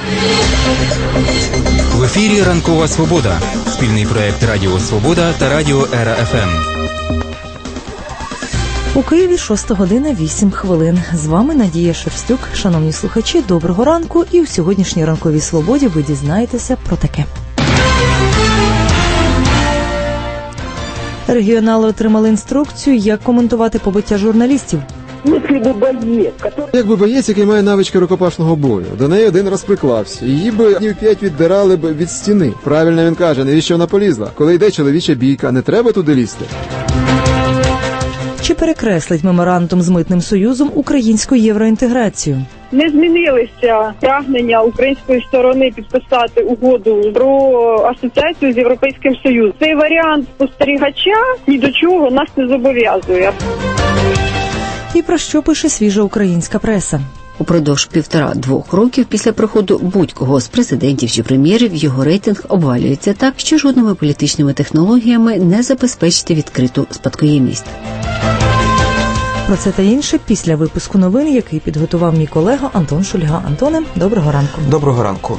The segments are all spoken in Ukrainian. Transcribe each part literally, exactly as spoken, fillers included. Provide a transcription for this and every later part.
В ефірі «Ранкова Свобода» – спільний проєкт Радіо Свобода та Радіо Ера Еф Ем. У Києві шоста година вісім хвилин. З вами Надія Шерстюк. Шановні слухачі, доброго ранку. І у сьогоднішній «Ранковій Свободі» ви дізнаєтеся про таке. Регіонали отримали інструкцію, як коментувати побиття журналістів. Якби боєць, який має навички рукопашного бою, до неї один раз приклався, її би днів п'ять віддирали б від стіни. Правильно він каже, навіщо вона полізла? Коли йде чоловіча бійка, не треба туди лізти. Чи перекреслить меморандум з Митним Союзом українську євроінтеграцію? Не змінилися прагнення української сторони підписати угоду про асоціацію з Європейським Союзом. Цей варіант спостерігача ні до чого нас не зобов'язує. І про що пише свіжа українська преса? Упродовж півтора-двох років після приходу будь-кого з президентів чи прем'єрів його рейтинг обвалюється так, що жодними політичними технологіями не забезпечити відкриту спадкоємність. Про це та інше після випуску новин, який підготував мій колега Антон Шульга. Антоне, доброго ранку. Доброго ранку.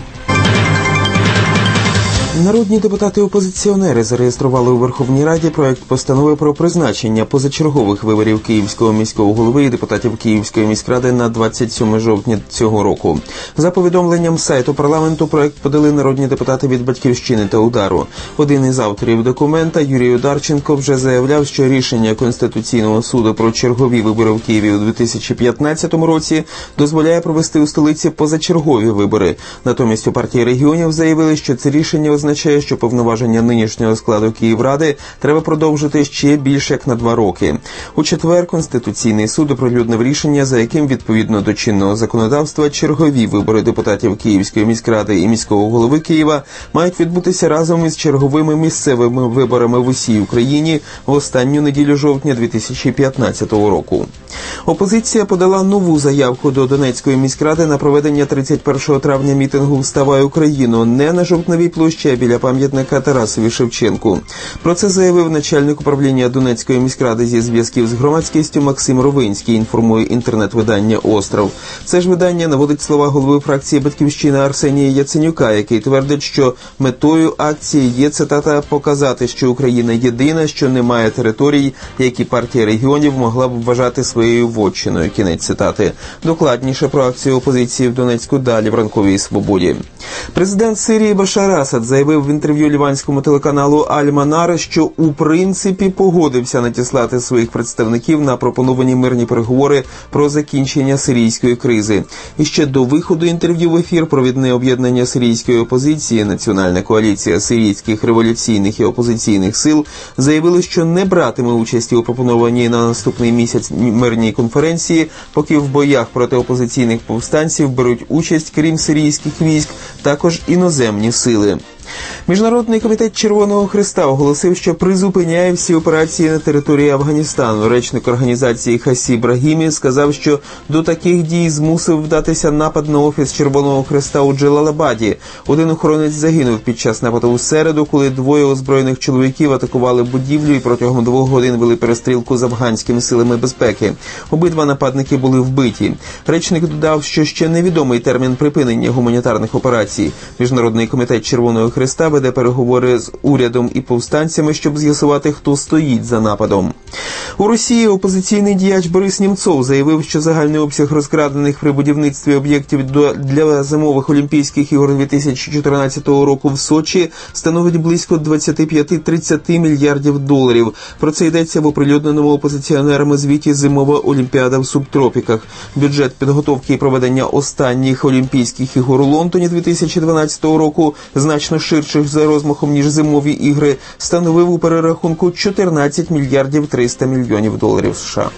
Народні депутати-опозиціонери зареєстрували у Верховній Раді проект постанови про призначення позачергових виборів Київського міського голови і депутатів Київської міськради на двадцять сьоме жовтня цього року. За повідомленням сайту парламенту, проект подали народні депутати від «Батьківщини» та «Удару». Один із авторів документа, Юрій Одарченко, вже заявляв, що рішення Конституційного суду про чергові вибори в Києві у дві тисячі п'ятнадцятому році дозволяє провести у столиці позачергові вибори. Натомість у партії регіонів заявили, що це рішення означає, що повноваження нинішнього складу Київради треба продовжити ще більше як на два роки. У четвер Конституційний суд оприлюднив рішення, за яким відповідно до чинного законодавства чергові вибори депутатів Київської міськради і міського голови Києва мають відбутися разом із черговими місцевими виборами в усій Україні в останню неділю жовтня дві тисячі п'ятнадцятого року. Опозиція подала нову заявку до Донецької міськради на проведення тридцять першого травня мітингу «Вставай, Україно!» не на Жовтневій площі, а біля пам'ятника Тарасові Шевченку. Про це заявив начальник управління Донецької міськради зі зв'язків з громадськістю Максим Ровинський, інформує інтернет-видання «Остров». Це ж видання наводить слова голови фракції «Батьківщина» Арсенія Яценюка, який твердить, що метою акції є, цитата, «показати, що Україна єдина, що не має територій, які партія регіонів могла б вважати своєю вотчиною». Кінець цитати. Докладніше про акцію опозиції в Донецьку далі в «Ранковій Свободі». Президент Сирії Башар Асад заявив в інтерв'ю ліванському телеканалу Аль-Манар, що у принципі погодився надіслати своїх представників на пропоновані мирні переговори про закінчення сирійської кризи. І ще до виходу інтерв'ю в ефір провідне об'єднання сирійської опозиції Національна коаліція сирійських революційних і опозиційних сил заявили, що не братиме участі у пропонованій на наступний місяць мирній конференції, поки в боях проти опозиційних повстанців беруть участь, крім сирійських військ, також іноземні сили. Міжнародний комітет Червоного Хреста оголосив, що призупиняє всі операції на території Афганістану. Речник організації Хасіб Брагімі сказав, що до таких дій змусив вдатися напад на офіс Червоного Хреста у Джелалабаді. Один охоронець загинув під час нападу у середу, коли двоє озброєних чоловіків атакували будівлю і протягом двох годин вели перестрілку з афганськими силами безпеки. Обидва нападники були вбиті. Речник додав, що ще невідомий термін припинення гуманітарних операцій. Міжнародний комітет Червоного Хреста веде переговори з урядом і повстанцями, щоб з'ясувати, хто стоїть за нападом. У Росії опозиційний діяч Борис Німцов заявив, що загальний обсяг розкрадених при будівництві об'єктів для зимових Олімпійських ігор дві тисячі чотирнадцятого року в Сочі становить близько двадцять п'ять-тридцять мільярдів доларів. Про це йдеться в оприлюдненому опозиціонерами звіті «Зимова Олімпіада в субтропіках». Бюджет підготовки і проведення останніх Олімпійських ігор у Лондоні дві тисячі дванадцятого року, значно ширших за розмахом, ніж зимові ігри, становив у перерахунку чотирнадцять мільярдів триста мільйонів доларів США.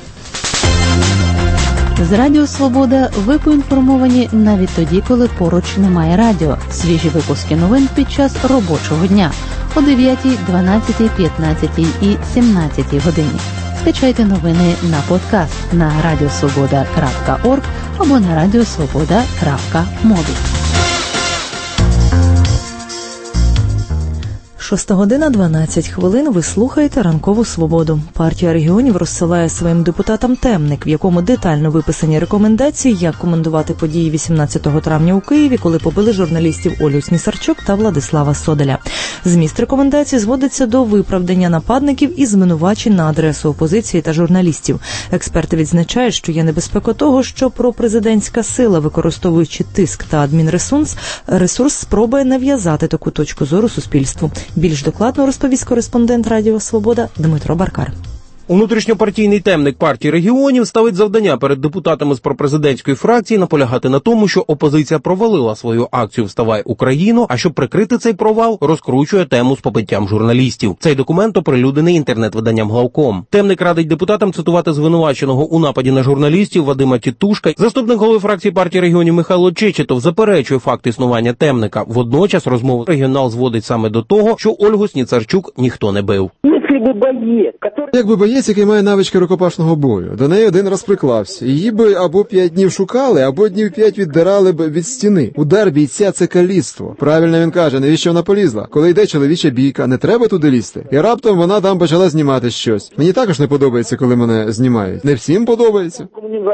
З Радіо Свобода ви поінформовані навіть тоді, коли поруч немає радіо. Свіжі випуски новин під час робочого дня о дев'ятій, дванадцятій, п'ятнадцятій і сімнадцятій годині. Скачайте новини на подкаст на радіосвобода крапка орг або на радіосвобода крапка мобі. Шоста година дванадцять хвилин. Ви слухаєте «Ранкову свободу». Партія регіонів розсилає своїм депутатам темник, в якому детально виписані рекомендації, як коментувати події вісімнадцятого травня у Києві, коли побили журналістів Олю Снісарчук та Владислава Соделя. Зміст рекомендацій зводиться до виправдання нападників і звинувачень на адресу опозиції та журналістів. Експерти відзначають, що є небезпека того, що пропрезидентська сила, використовуючи тиск та адмінресурс, ресурс спробує нав'язати таку точку зору суспільству. Більш докладно розповість кореспондент Радіо Свобода Дмитро Баркар. Внутрішньопартійний темник партії регіонів ставить завдання перед депутатами з пропрезидентської фракції наполягати на тому, що опозиція провалила свою акцію «Вставай Україно», а щоб прикрити цей провал, розкручує тему з побиттям журналістів. Цей документ оприлюднений інтернет-виданням «Главком». Темник радить депутатам цитувати звинуваченого у нападі на журналістів Вадима Тітушка. Заступник голови фракції партії регіонів Михайло Чечетов заперечує факт існування темника. Водночас розмову регіонал зводить саме до того, що Ольгу Сніцарчук ніхто не бив. Якби боєць, який має навички рукопашного бою, до неї один раз приклався. Її би або п'ять днів шукали, або днів п'ять віддирали б від стіни. Удар бійця – це каліцтво. Правильно він каже, навіщо вона полізла? Коли йде чоловіча бійка, не треба туди лізти. І раптом вона там почала знімати щось. Мені також не подобається, коли мене знімають. Не всім подобається.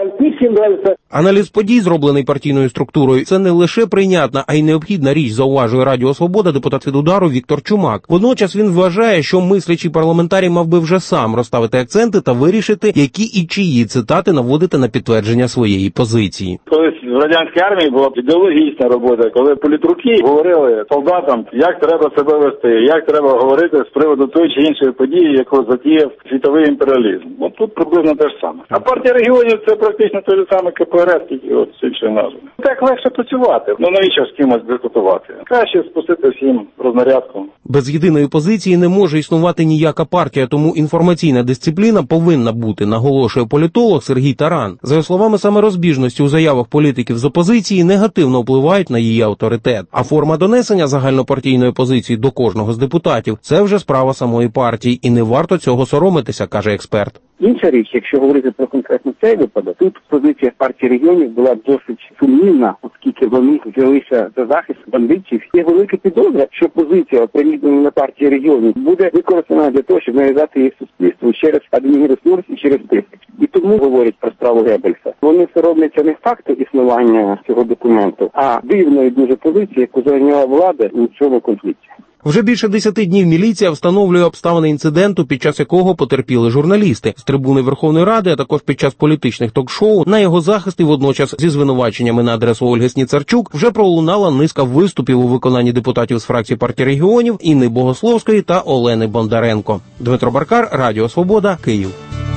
Аналіз подій, зроблений партійною структурою, це не лише прийнятна, а й необхідна річ, зауважує Радіо Свобода депутат від «Удару» Віктор Чумак. Водночас він вважає, що мислячий парламентарій мав би вже сам розставити акценти та вирішити, які і чиї цитати наводити на підтвердження своєї позиції. Колись в радянській армії була ідеологічна робота, коли політруки говорили солдатам, як треба себе вести, як треба говорити з приводу тої чи іншої події, яку затіяв світовий імперіалізм. От тут приблизно те ж саме. А партія регіонів – це практично той же самий ка пе ер ес, тільки от з іншою назвою. Так легше працювати. Ну навіщо з кимось дискутувати? Краще спустити всім рознарядку. Без єдиної позиції не може існувати ніяка партія, тому інформаційна дисципліна повинна бути, наголошує політолог Сергій Таран. За його словами, саме розбіжності у заявах політиків з опозиції негативно впливають на її авторитет. А форма донесення загальнопартійної позиції до кожного з депутатів – це вже справа самої партії, і не варто цього соромитися, каже експерт. Інша річ, якщо говорити про конкретно цей випадок, тут позиція партії регіонів була досить сумнівна, оскільки вони взялися за захист бандитів. Є велика підозра, що позиція, оприлюднена на партії регіонів, буде використана для того, щоб нав'язати їх суспільству через адмінресурс і через тиск. І тому говорять про справу Геббельса. Вони соромляться не факту існування цього документу, а дивної дуже позиції, яку зайняла влада у цьому конфлікті. Вже більше десяти днів міліція встановлює обставини інциденту, під час якого потерпіли журналісти. З трибуни Верховної Ради, а також під час політичних ток-шоу, на його захист і водночас зі звинуваченнями на адресу Ольги Сніцарчук вже пролунала низка виступів у виконанні депутатів з фракції партії регіонів Інни Богословської та Олени Бондаренко. Дмитро Баркар, Радіо Свобода, Київ.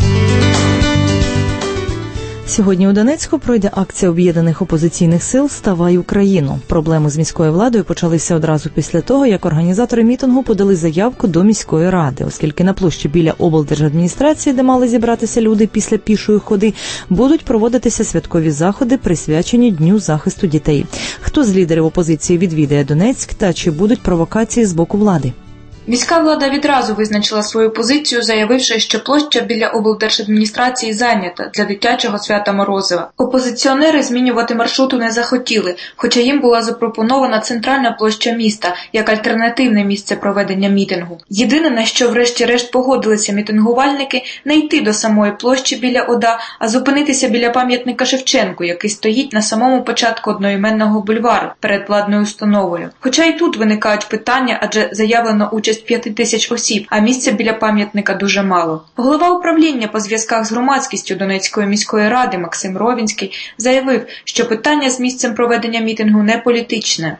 Сьогодні у Донецьку пройде акція об'єднаних опозиційних сил «Вставай Україно». Проблеми з міською владою почалися одразу після того, як організатори мітингу подали заявку до міської ради, оскільки на площі біля облдержадміністрації, де мали зібратися люди після пішої ходи, будуть проводитися святкові заходи, присвячені Дню захисту дітей. Хто з лідерів опозиції відвідає Донецьк та чи будуть провокації з боку влади? Міська влада відразу визначила свою позицію, заявивши, що площа біля облдержадміністрації зайнята для дитячого свята Морозива. Опозиціонери змінювати маршруту не захотіли, хоча їм була запропонована центральна площа міста, як альтернативне місце проведення мітингу. Єдине, на що врешті-решт погодилися мітингувальники, не йти до самої площі біля ОДА, а зупинитися біля пам'ятника Шевченку, який стоїть на самому початку одноіменного бульвару перед владною установою. Хоча і тут виникають питання, адже заявлено участь п'ять тисяч осіб, а місця біля пам'ятника дуже мало. Голова управління по зв'язках з громадськістю Донецької міської ради Максим Ровінський заявив, що питання з місцем проведення мітингу не політичне.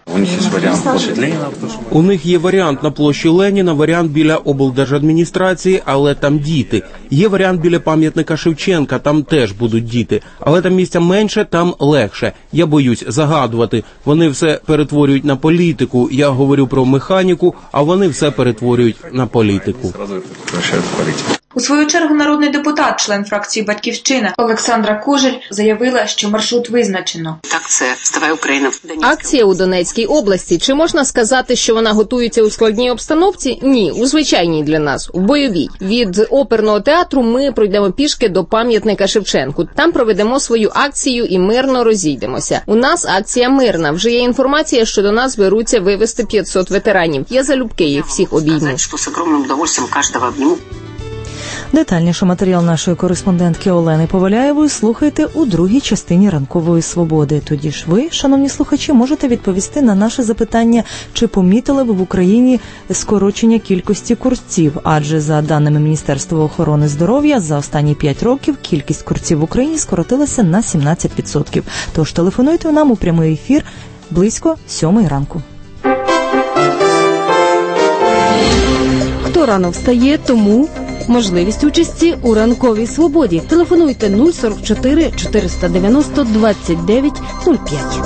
У них є варіант на площі Леніна, варіант біля облдержадміністрації, але там діти. Є варіант біля пам'ятника Шевченка, там теж будуть діти. Але там місця менше, там легше. Я боюсь загадувати. Вони все перетворюють на політику. Я говорю про механіку, а вони все перетворюють на політику. У свою чергу народний депутат, член фракції «Батьківщина» Олександра Кужель заявила, що маршрут визначено. Так, це «Вставай, Україна». Акція у Донецькій області. Чи можна сказати, що вона готується у складній обстановці? Ні, у звичайній для нас, у бойовій. Від оперного театру ми пройдемо пішки до пам'ятника Шевченку. Там проведемо свою акцію і мирно розійдемося. У нас акція мирна. Вже є інформація, що до нас беруться вивезти п'ятсот ветеранів. Я залюбки їх всіх обійму. З огромним удовольствием кожного обніму. Детальніше матеріал нашої кореспондентки Олени Поваляєвої слухайте у другій частині «Ранкової свободи». Тоді ж ви, шановні слухачі, можете відповісти на наше запитання, чи помітили ви в Україні скорочення кількості курців, адже за даними Міністерства охорони здоров'я, за останні п'ять років кількість курців в Україні скоротилася на сімнадцять відсотків. Тож телефонуйте нам у прямий ефір близько сьомої ранку. Хто рано встає, тому можливість участі у «Ранковій свободі». Телефонуйте нуль сорок чотири чотириста дев'яносто двадцять дев'ять нуль п'ять.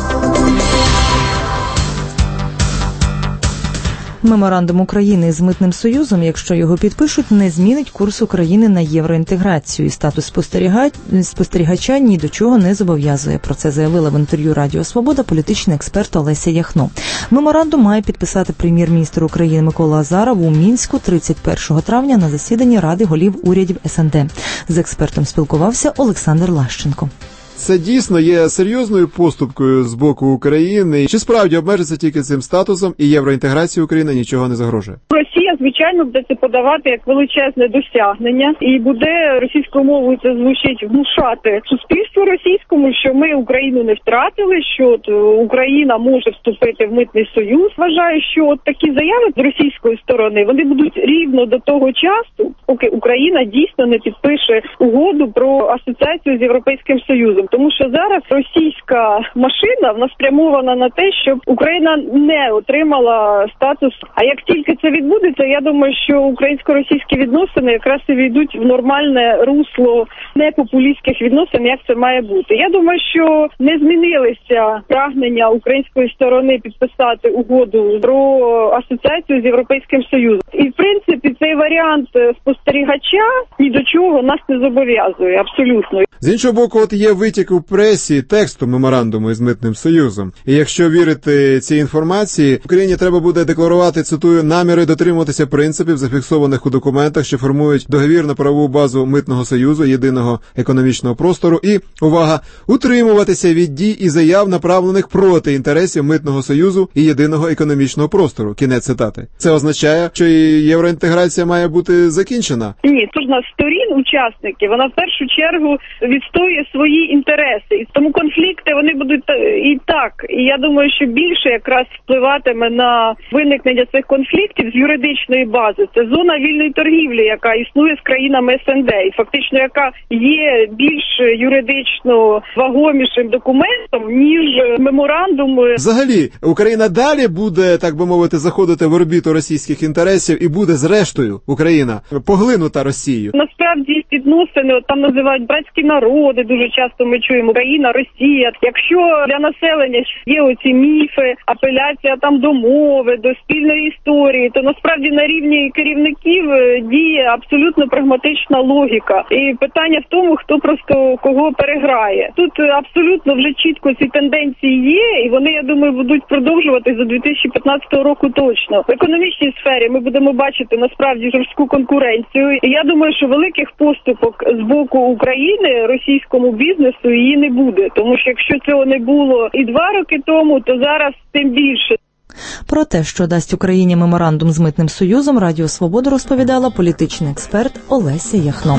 Меморандум України з Митним Союзом, якщо його підпишуть, не змінить курс України на євроінтеграцію. І статус спостерігача ні до чого не зобов'язує. Про це заявила в інтерв'ю Радіо Свобода політичний експерт Олеся Яхно. Меморандум має підписати прем'єр-міністр України Микола Азаров у Мінську тридцять першого травня на засіданні Ради голів урядів ес ен де. З експертом спілкувався Олександр Лащенко. Це дійсно є серйозною поступкою з боку України. Чи справді обмежиться тільки цим статусом і євроінтеграції України нічого не загрожує? Росія, звичайно, буде це подавати як величезне досягнення і буде російською мовою це звучить внушати суспільству російському, що ми Україну не втратили, що от Україна може вступити в Митний Союз. Вважаю, що от такі заяви з російської сторони, вони будуть рівно до того часу, поки Україна дійсно не підпише угоду про асоціацію з Європейським Союзом. Тому що зараз російська машина, вона спрямована на те, щоб Україна не отримала статус. А як тільки це відбудеться, я думаю, що українсько-російські відносини якраз і війдуть в нормальне русло непопулістських відносин, як це має бути. Я думаю, що не змінилися прагнення української сторони підписати угоду про асоціацію з Європейським Союзом. І, в принципі, цей варіант спостерігача ні до чого нас не зобов'язує, абсолютно. З іншого боку, от є витік у пресі тексту меморандуму із Митним Союзом. І якщо вірити цій інформації, Україні треба буде декларувати, цитую, наміри дотримуватися принципів, зафіксованих у документах, що формують договірно-правову базу Митного Союзу, єдиного економічного простору і, увага, утримуватися від дій і заяв, направлених проти інтересів Митного Союзу і єдиного економічного простору. Кінець цитати. Це означає, що і євроінтеграція має бути закінчена? Ні, кожна з сторін, учасників, вона в першу чергу відстоює свої інтереси. І тому конфлікти, вони будуть і так. І я думаю, що більше якраз впливатиме на виникнення цих конфліктів з юридичної бази. Це зона вільної торгівлі, яка існує з країнами ес ен де. І фактично, яка є більш юридично вагомішим документом, ніж меморандум. Взагалі, Україна далі буде, так би мовити, заходити в орбіту російських інтересів і буде, зрештою, Україна поглинута Росією. Насправді, відносини, там називають братські народи, дуже часто ми чуємо Україна, Росія. Якщо для населення є оці міфи, апеляція там до мови, до спільної історії, то насправді на рівні керівників діє абсолютно прагматична логіка. І питання в тому, хто просто кого переграє. Тут абсолютно вже чітко ці тенденції є, і вони, я думаю, будуть продовжуватись до дві тисячі п'ятнадцятого року точно. В економічній сфері ми будемо бачити насправді жорстку конкуренцію. І я думаю, що великих поступок з боку України російському бізнесу її не буде. Тому що якщо цього не було і два роки тому, то зараз тим більше. Про те, що дасть Україні меморандум з Митним Союзом, Радіо Свобода розповідала політичний експерт Олеся Яхно.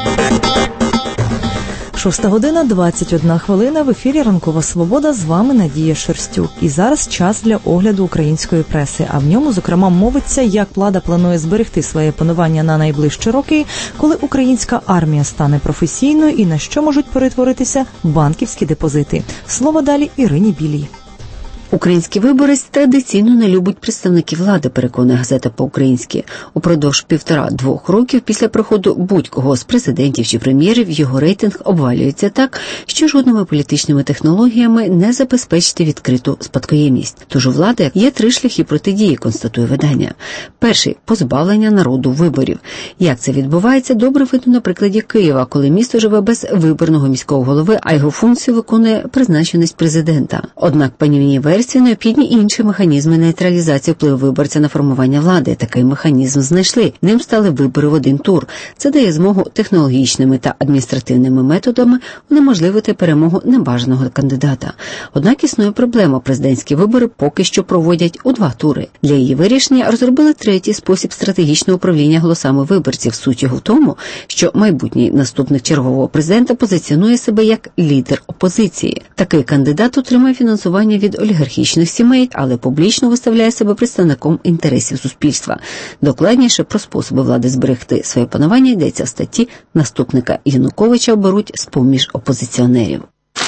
Шоста година, двадцять одна хвилина, в ефірі «Ранкова свобода», з вами Надія Шерстюк. І зараз час для огляду української преси, а в ньому, зокрема, мовиться, як влада планує зберегти своє панування на найближчі роки, коли українська армія стане професійною і на що можуть перетворитися банківські депозити. Слово далі Ірині Білій. Український виборець традиційно не любить представників влади, переконує газета «По-українськи». Упродовж півтора-двох років після приходу будь-кого з президентів чи прем'єрів його рейтинг обвалюється так, що жодними політичними технологіями не забезпечити відкриту спадкоємність. Тож у влади є три шляхи протидії, констатує видання. Перший – позбавлення народу виборів. Як це відбувається, добре видно на прикладі Києва, коли місто живе без виборного міського голови, а його функцію виконує призначеність президента. Однак панівній версії необхідні інші механізми нейтралізації впливу виборця на формування влади. Такий механізм знайшли. Ним стали вибори в один тур. Це дає змогу технологічними та адміністративними методами унеможливити перемогу небажаного кандидата. Однак існує проблема. Президентські вибори поки що проводять у два тури. Для її вирішення розробили третій спосіб стратегічного управління голосами виборців. Суть його в тому, що майбутній наступник чергового президента позиціонує себе як лідер опозиції. Такий кандидат отримує фінансування від олігархічних сімей, але публічно виставляє себе представником інтересів суспільства. Докладніше про способи влади зберегти своє панування йдеться в статті «Наступника Януковича оберуть з-поміж опозиціонерів».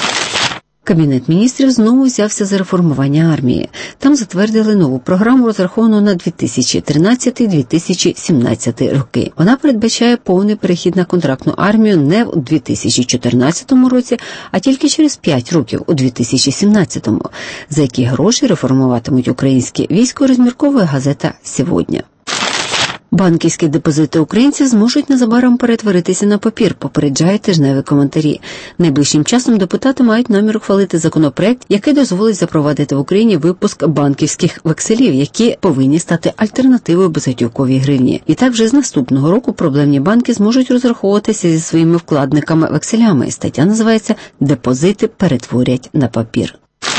Кабінет міністрів знову взявся за реформування армії. Там затвердили нову програму, розраховану на дві тисячі тринадцятий - дві тисячі сімнадцятий роки. Вона передбачає повний перехід на контрактну армію не в дві тисячі чотирнадцятому році, а тільки через п'ять років, у дві тисячі сімнадцятому. За які гроші реформуватимуть українське військо, розмірковує газета «Сьогодні». Банківські депозити українців зможуть незабаром перетворитися на папір, попереджають тижневі коментарі. Найближчим часом депутати мають намір ухвалити законопроект, який дозволить запровадити в Україні випуск банківських векселів, які повинні стати альтернативою безготівковій гривні. І так вже з наступного року проблемні банки зможуть розраховуватися зі своїми вкладниками векселями. Стаття називається «Депозити перетворять на папір».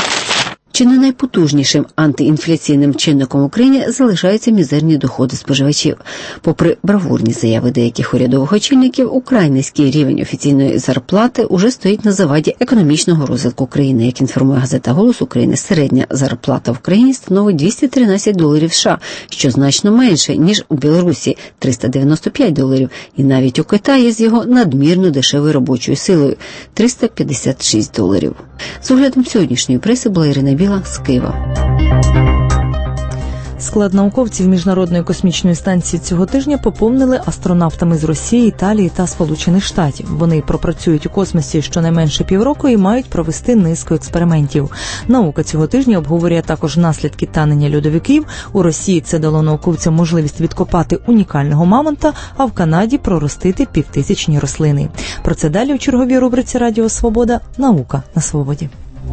Чи не найпотужнішим антиінфляційним чинником в Україні залишаються мізерні доходи споживачів. Попри бравурні заяви деяких урядових очільників, украй низький рівень офіційної зарплати уже стоїть на заваді економічного розвитку країни. Як інформує газета «Голос України», середня зарплата в країні становить двісті тринадцять доларів США, що значно менше, ніж у Білорусі – триста дев'яносто п'ять доларів, і навіть у Китаї з його надмірно дешевою робочою силою – триста п'ятдесят шість доларів. З оглядом сьогоднішньої преси була Ірина Біла з Києва. Склад науковців Міжнародної космічної станції цього тижня поповнили астронавтами з Росії, Італії та Сполучених Штатів. Вони пропрацюють у космосі щонайменше півроку і мають провести низку експериментів. Наука цього тижня обговорює також наслідки танення льодовиків. У Росії це дало науковцям можливість відкопати унікального мамонта, а в Канаді проростити півтисячні рослини. Про це далі у черговій рубриці «Радіо Свобода. Наука на свободі».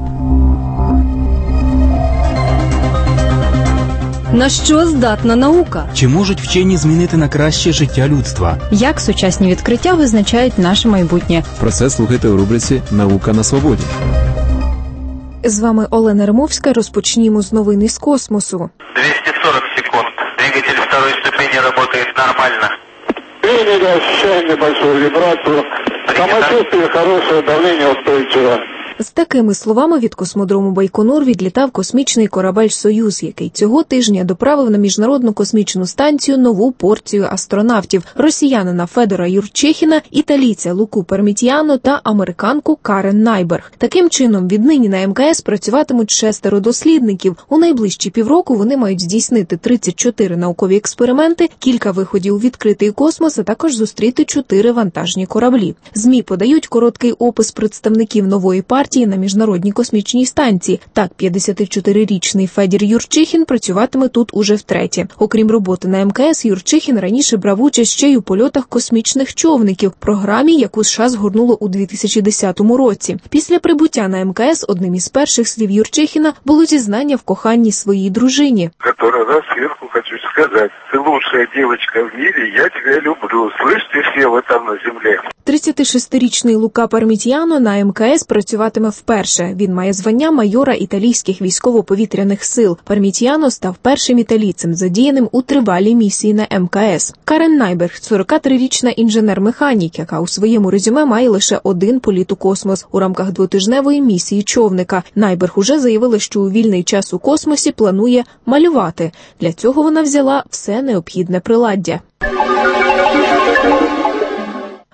На що здатна наука? Чи можуть вчені змінити на краще життя людства? Як сучасні відкриття визначають наше майбутнє? Про це слухайте у рубриці «Наука на свободі». З вами Олена Римовська. Розпочнімо з новини з космосу. двісті сорок секунд. Двигатель второй ступени работает нормально. Приняли, ощущаем небольшую вибрацию. Самочувствие хорошее, давление устойчивое. З такими словами від космодрому Байконур відлітав космічний корабель «Союз», який цього тижня доправив на Міжнародну космічну станцію нову порцію астронавтів – росіянина Федора Юрчехіна, італійця Луку Пермітіано та американку Карен Найберг. Таким чином, віднині на ем ка ес працюватимуть шестеро дослідників. У найближчі півроку вони мають здійснити тридцять чотири наукові експерименти, кілька виходів у відкритий космос, а також зустріти чотири вантажні кораблі. ЗМІ подають короткий опис представників нової партії на Міжнародній космічній станції. Так, п'ятдесятичотирирічний Федір Юрчихін працюватиме тут уже втретє. Окрім роботи на ем ка ес, Юрчихін раніше брав участь ще й у польотах космічних човників, програмі, яку США згорнуло у дві тисячі десятому році. Після прибуття на ем ка ес одним із перших слів Юрчихіна було зізнання в коханні своїй дружині. Который раз сверху хочу сказать, ты лучшая девочка в мире, я тебя люблю. Слышите все вы там на земле? тридцятишестирічний Лука Пермітіано на ем ка ес працюватиме вперше. Він має звання майора італійських військово-повітряних сил. Пермітіано став першим італійцем, задіяним у тривалій місії на ем ка ес. Карен Найберг – сорокатрирічна інженер-механік, яка у своєму резюме має лише один політ у космос у рамках двотижневої місії човника. Найберг уже заявила, що у вільний час у космосі планує малювати. Для цього вона взяла все необхідне приладдя.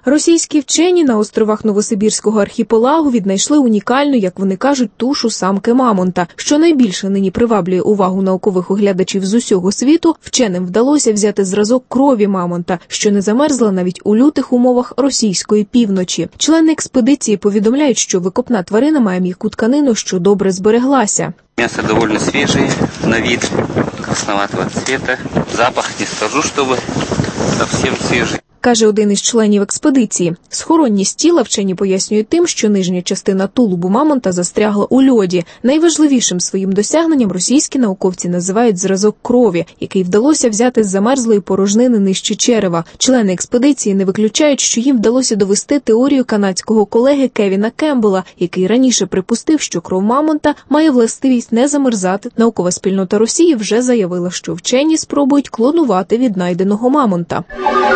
Російські вчені на островах Новосибірського архіпелагу віднайшли унікальну, як вони кажуть, тушу самки мамонта. Що найбільше нині приваблює увагу наукових оглядачів з усього світу, вченим вдалося взяти зразок крові мамонта, що не замерзла навіть у лютих умовах російської півночі. Члени експедиції повідомляють, що викопна тварина має м'яку тканину, що добре збереглася. Мясо довольно свежее, на вид красноватого цвета. Запах не скажу, чтобы совсем свежий. Каже один із членів експедиції. Схоронність тіла вчені пояснюють тим, що нижня частина тулубу мамонта застрягла у льоді. Найважливішим своїм досягненням російські науковці називають зразок крові, який вдалося взяти з замерзлої порожнини нижче черева. Члени експедиції не виключають, що їм вдалося довести теорію канадського колеги Кевіна Кембела, який раніше припустив, що кров мамонта має властивість не замерзати. Наукова спільнота Росії вже заявила, що вчені спробують клонувати віднайденого мамонта.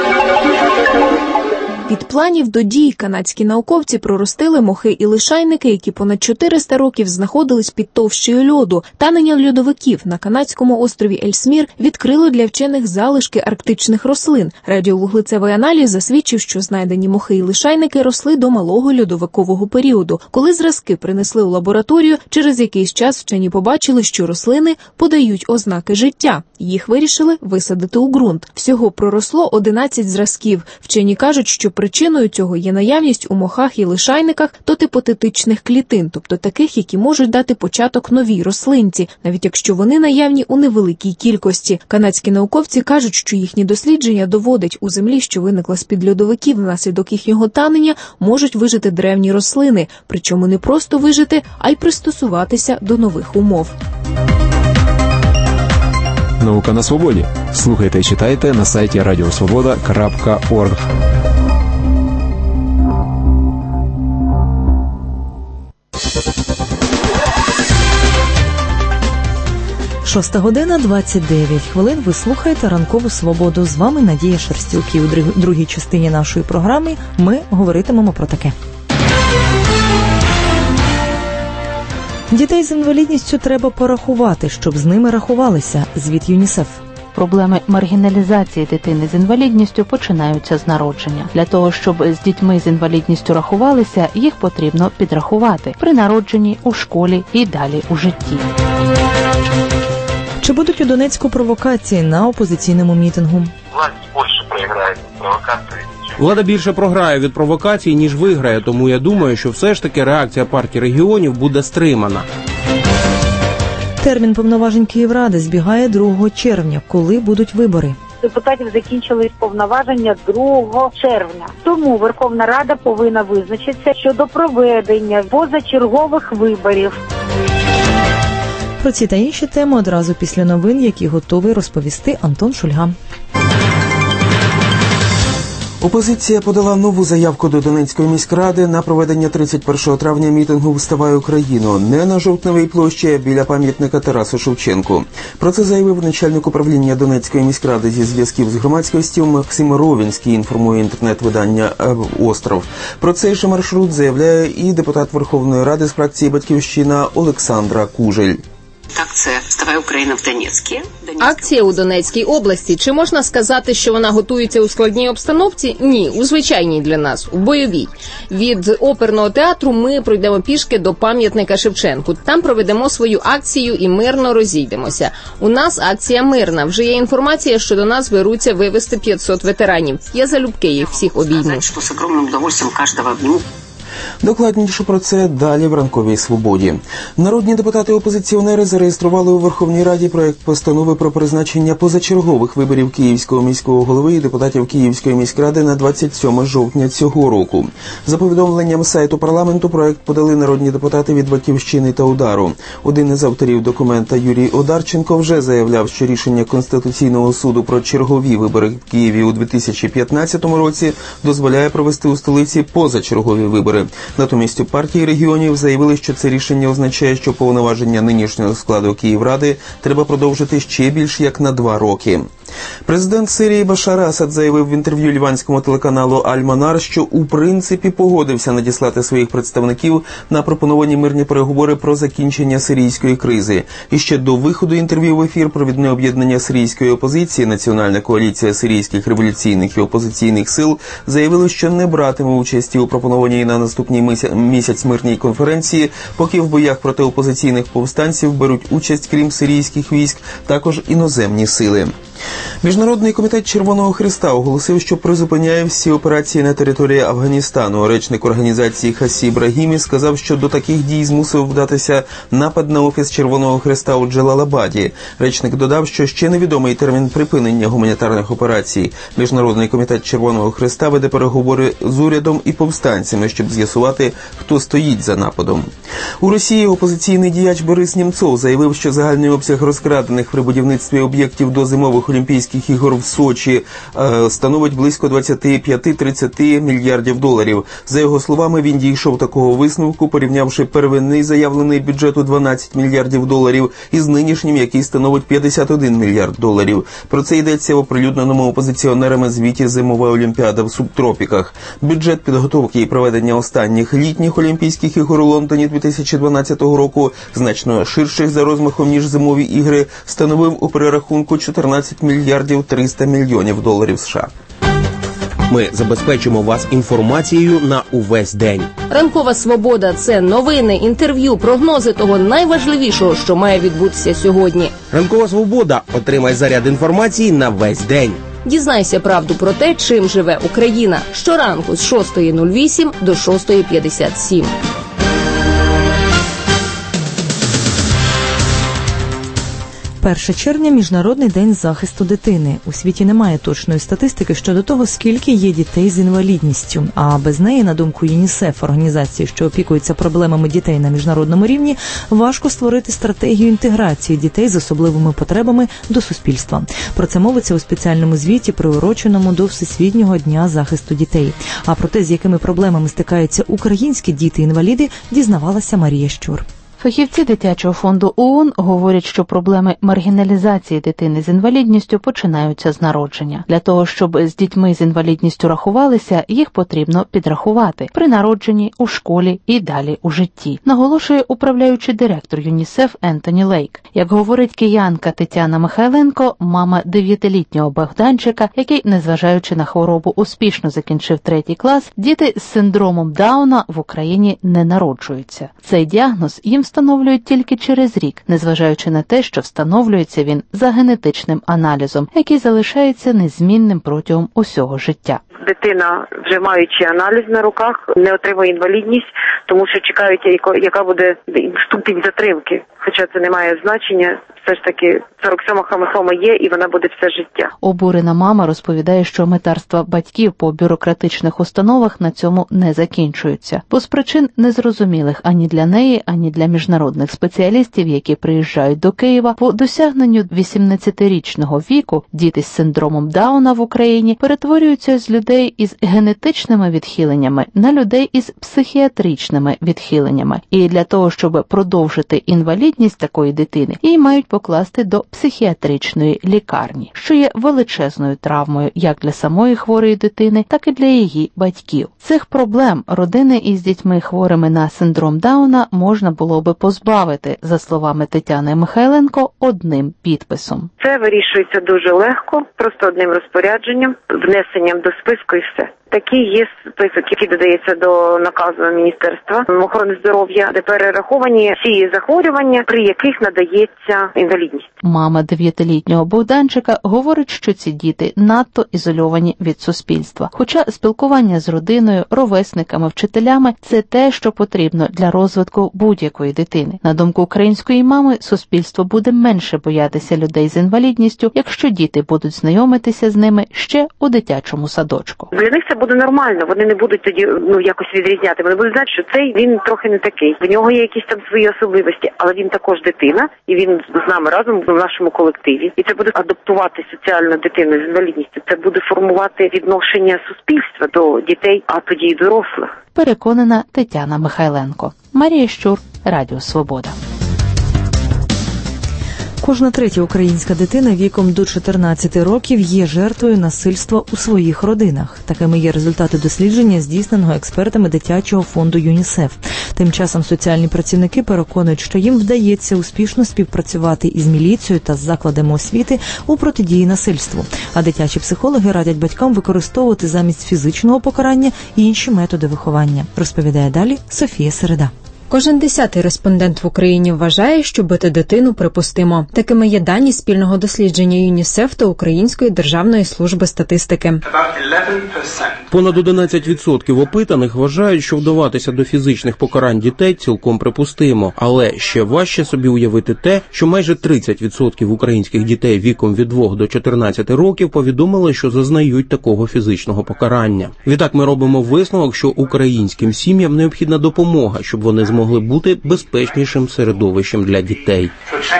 Від планів до дій канадські науковці проростили мохи і лишайники, які понад чотириста років знаходились під товщею льоду. Танення льодовиків на канадському острові Ельсмір відкрило для вчених залишки арктичних рослин. Радіовуглецевий аналіз засвідчив, що знайдені мохи і лишайники росли до малого льодовикового періоду. Коли зразки принесли у лабораторію, через якийсь час вчені побачили, що рослини подають ознаки життя. Їх вирішили висадити у ґрунт. Всього проросло одинадцять зразків. Вчені кажуть, що причиною цього є наявність у мохах і лишайниках тотипотетичних клітин, тобто таких, які можуть дати початок новій рослинці, навіть якщо вони наявні у невеликій кількості. Канадські науковці кажуть, що їхні дослідження доводять, у землі, що виникла з-під льодовиків внаслідок їхнього танення, можуть вижити древні рослини, причому не просто вижити, а й пристосуватися до нових умов. Наука на свободі. Слухайте і читайте на сайті радіосвобода крапка орг. Шоста година, двадцять дев'ять хвилин. Ви слухаєте «Ранкову свободу». З вами Надія Шерстілки. У другій частині нашої програми ми говоритимемо про таке. Дітей з інвалідністю треба порахувати, щоб з ними рахувалися. Звіт ЮНІСЕФ. Проблеми маргіналізації дитини з інвалідністю починаються з народження. Для того, щоб з дітьми з інвалідністю рахувалися, їх потрібно підрахувати при народженні, у школі і далі у житті. Чи будуть у Донецьку провокації на опозиційному мітингу? Власть більше програє провокації. Влада більше програє від провокацій, ніж виграє, тому я думаю, що все ж таки реакція партії регіонів буде стримана. Термін повноважень Київради збігає другого червня. Коли будуть вибори? Депутатів закінчились повноваження другого червня. Тому Верховна Рада повинна визначитися щодо проведення позачергових виборів. Про ці та інші теми одразу після новин, які готовий розповісти Антон Шульга. Опозиція подала нову заявку до Донецької міськради на проведення тридцять першого травня мітингу «Вставай Україно» не на Жовтневій площі, а біля пам'ятника Тарасу Шевченку. Про це заявив начальник управління Донецької міськради зі зв'язків з громадськістю Максим Ровінський, інформує інтернет-видання «Остров». Про цей же маршрут заявляє і депутат Верховної Ради з фракції «Батьківщина» Олександра Кужель. Акція «Вставай Україна» в Донецьку. Акція у Донецькій області. Чи можна сказати, що вона готується у складній обстановці? Ні, у звичайній для нас, у бойовій. Від оперного театру ми пройдемо пішки до пам'ятника Шевченку. Там проведемо свою акцію і мирно розійдемося. У нас акція мирна. Вже є інформація, що до нас беруться вивезти п'ятсот ветеранів. Я залюбки їх всіх обійму. Що з огромним удовольствием кожного обніму. Докладніше про це далі в «Ранковій свободі». Народні депутати-опозиціонери зареєстрували у Верховній Раді проект постанови про призначення позачергових виборів Київського міського голови і депутатів Київської міськради на двадцять сьоме жовтня цього року. За повідомленням сайту парламенту, проект подали народні депутати від «Батьківщини» та «Удару». Один із авторів документа, Юрій Одарченко, вже заявляв, що рішення Конституційного суду про чергові вибори в Києві у дві тисячі п'ятнадцятому році дозволяє провести у столиці позачергові вибори. Натомість у партії регіонів заявили, що це рішення означає, що повноваження нинішнього складу Київради треба продовжити ще більш як на два роки. Президент Сирії Башар Асад заявив в інтерв'ю ліванському телеканалу Аль-Манар, що у принципі погодився надіслати своїх представників на пропоновані мирні переговори про закінчення сирійської кризи. І ще до виходу інтерв'ю в ефір провідне об'єднання сирійської опозиції Національна коаліція сирійських революційних і опозиційних сил заявило, що не братиме участі у пропонованій на наступний місяць мирній конференції, поки в боях проти опозиційних повстанців беруть участь, крім сирійських військ, також іноземні сили. Міжнародний комітет Червоного Хреста оголосив, що призупиняє всі операції на території Афганістану. Речник організації Хасіб Рагімі сказав, що до таких дій змусив вдатися напад на офіс Червоного Хреста у Джалалабаді. Речник додав, що ще невідомий термін припинення гуманітарних операцій. Міжнародний комітет Червоного Хреста веде переговори з урядом і повстанцями, щоб з'ясувати, хто стоїть за нападом. У Росії опозиційний діяч Борис Нємцов заявив, що загальний обсяг розкрадених при будівництві об'єктів до зимових Олімпійських ігор в Сочі е, становить близько двадцять п'ять - тридцять мільярдів доларів. За його словами, він дійшов такого висновку, порівнявши первинний заявлений бюджет у дванадцять мільярдів доларів із нинішнім, який становить п'ятдесят один мільярд доларів. Про це йдеться в оприлюдненому опозиціонерами звіті «Зимова Олімпіада в субтропіках». Бюджет підготовки і проведення останніх літніх Олімпійських ігор у Лондоні дві тисячі дванадцятого року, значно ширших за розмахом, ніж зимові ігри, становив у перерахунку чотирнадцять мільярдів триста мільйонів доларів США. Ми забезпечимо вас інформацією на увесь день. Ранкова свобода – це новини, інтерв'ю, прогнози того найважливішого, що має відбутися сьогодні. Ранкова свобода. Отримай заряд інформації на весь день. Дізнайся правду про те, чим живе Україна. Щоранку з шостої нуль вісім до шостої п'ятдесят сім. перше червня – Міжнародний день захисту дитини. У світі немає точної статистики щодо того, скільки є дітей з інвалідністю. А без неї, на думку ЮНІСЕФ, організації, що опікується проблемами дітей на міжнародному рівні, важко створити стратегію інтеграції дітей з особливими потребами до суспільства. Про це мовиться у спеціальному звіті, приуроченому до Всесвітнього дня захисту дітей. А про те, з якими проблемами стикаються українські діти-інваліди, дізнавалася Марія Щур. Фахівці дитячого фонду ООН говорять, що проблеми маргіналізації дитини з інвалідністю починаються з народження. Для того, щоб з дітьми з інвалідністю рахувалися, їх потрібно підрахувати при народженні, у школі і далі у житті, наголошує управляючий директор ЮНІСЕФ Ентоні Лейк. Як говорить киянка Тетяна Михайленко, мама дев'ятилітнього Богданчика, який, незважаючи на хворобу, успішно закінчив третій клас, діти з синдромом Дауна в Україні не народжуються. Цей діагноз їм встановлюють тільки через рік, незважаючи на те, що встановлюється він за генетичним аналізом, який залишається незмінним протягом усього життя. Дитина, вже маючи аналіз на руках, не отримує інвалідність, тому що чекають, яка буде ступінь затримки. Хоча це не має значення, все ж таки сорок сьома хромосома є, і вона буде все життя. Обурена мама розповідає, що метарства батьків по бюрократичних установах на цьому не закінчуються, бо з причин незрозумілих ані для неї, ані для міжнародних спеціалістів, які приїжджають до Києва, по досягненню вісімнадцятирічного віку діти з синдромом Дауна в Україні перетворюються з людей із генетичними відхиленнями на людей із психіатричними відхиленнями. І для того, щоб продовжити інвалідність такої дитини, її мають покласти до психіатричної лікарні, що є величезною травмою як для самої хворої дитини, так і для її батьків. Цих проблем родини із дітьми хворими на синдром Дауна можна було би позбавити, за словами Тетяни Михайленко, одним підписом. Це вирішується дуже легко, просто одним розпорядженням, внесенням до списку і все. Такий є список, який додається до наказу Міністерства охорони здоров'я, де перераховані всі захворювання, при яких надається інвалідність. Мама дев'ятилітнього Богданчика говорить, що ці діти надто ізольовані від суспільства. Хоча спілкування з родиною, ровесниками, вчителями – це те, що потрібно для розвитку будь-якої дитини. На думку української мами, суспільство буде менше боятися людей з інвалідністю, якщо діти будуть знайомитися з ними ще у дитячому садочку. Для них це буде нормально, вони не будуть тоді ну якось відрізняти. Вони будуть знати, що цей він трохи не такий. В нього є якісь там свої особливості, але він також дитина, і він з нами разом в нашому колективі. І це буде адаптувати соціальну дитину з інвалідністю. Це буде формувати відношення суспільства до дітей, а тоді й дорослих. Переконана Тетяна Михайленко. Марія Щур, Радіо Свобода. Кожна третя українська дитина віком до чотирнадцяти років є жертвою насильства у своїх родинах. Такими є результати дослідження, здійсненого експертами дитячого фонду ЮНІСЕФ. Тим часом соціальні працівники переконують, що їм вдається успішно співпрацювати із міліцією та з закладами освіти у протидії насильству. А дитячі психологи радять батькам використовувати замість фізичного покарання інші методи виховання. Розповідає далі Софія Середа. Кожен десятий респондент в Україні вважає, що бити дитину припустимо. Такими є дані спільного дослідження ЮНІСЕФ та Української державної служби статистики. Понад одинадцять відсотків опитаних вважають, що вдаватися до фізичних покарань дітей цілком припустимо. Але ще важче собі уявити те, що майже тридцять відсотків українських дітей віком від двох до чотирнадцяти років повідомили, що зазнають такого фізичного покарання. Відтак ми робимо висновок, що українським сім'ям необхідна допомога, щоб вони змогли могли бути безпечнішим середовищем для дітей.